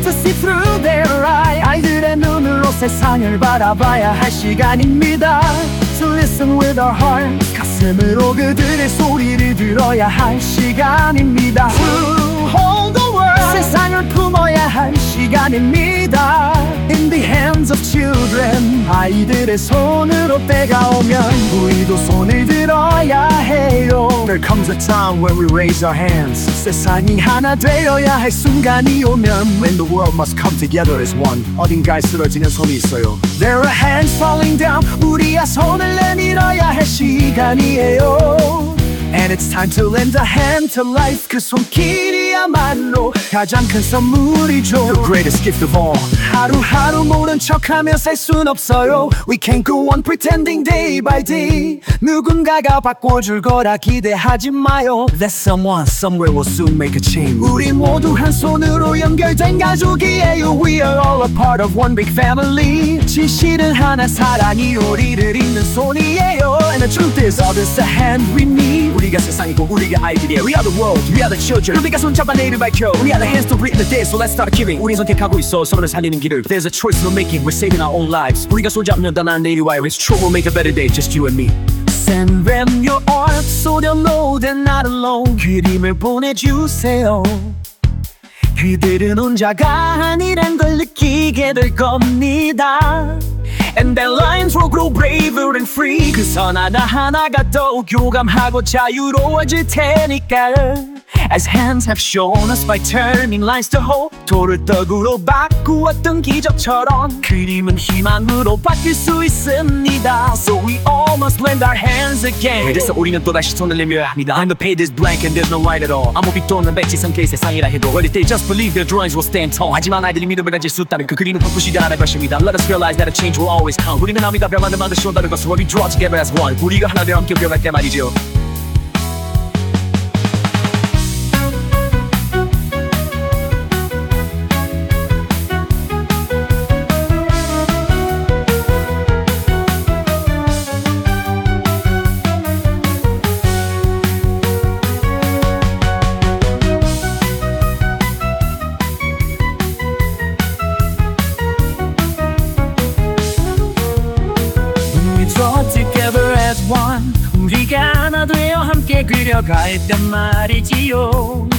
to see through their eye. 아이들의 눈으로 세상을 바라봐야 할 시간입니다. To listen with our heart, 가슴으로 그들의 소리를 들어야 할 시간입니다. To hold the world, 세상을 품어야 할 시간입니다. In the hands of children, 아이들의 손으로 때가 오면 우리도 손을 들어야 해요. There comes a time when we raise our hands, 세상이 하나 되어야 할 순간이 오면 When the world must come together as one, 어딘가에 쓰러지는 손이 있어요. There are hands falling down, 우리야 손을 내밀어야 할 시간이에요. And it's time to lend a hand to life. 그 손길이야말로 가장 큰 선물이죠. The greatest gift of all. 하루하루 모른 척하며 살 순 없어요. We can't go on pretending day by day. 누군가가 바꿔줄 거라 기대하지 마요. That someone somewhere will soon make a change. 우리 모두 한 손으로 연결된 가족이에요. We are all a part of one big family. 진실은 하나, 사랑이 우리를 잇는 손이에요. And the truth is all this a hand we need. 우리가 세상이고 우리가 아이들이야. We are the world, we are the children. 우리가 손잡아 내일을 밝혀. We are the hands to breathe the day, so let's start giving. 우린 선택하고 있어 서로를 살리는 길을. There's a choice we're making, we're saving our own lives. 우리가 손잡으면 더 나은 내일이 와요. It's true, we'll make a better day, just you and me. Send them your art so they'll know they're not alone. 그림을 보내주세요. 그들은 혼자가 아니란 걸 느끼게 될 겁니다. And their lines will grow braver and free. 그 선 하나하나가 더욱 교감하고 자유로워질 테니까. As hands have shown us by turning lines to hope, 돌을 떡으로 바꾸었던 기적처럼 그림은 희망으로 바뀔 수 있습니다. So we all must lend our hands again. 그래서 우리는 또다시 손을 내밀어야 합니다. I'm the page is blank and there's no light at all. 아무 빛도 없는 백지 상태의 세상이라 해도 But if they just believe their drawings will stand tall. 하지만 아이들이 믿음을 가질 수 있다면 그 그림은 바꾸시지 않을 것입니다. Let us realize that a change will always come. 우리는 아미다 별만을 만들 수 없다는 것을 We draw together as one. 우리가 하나 되어 함께 배워갈 때 말이죠. Together as one, 우리가 하나 되어 함께 그려갈 땐 말이지요.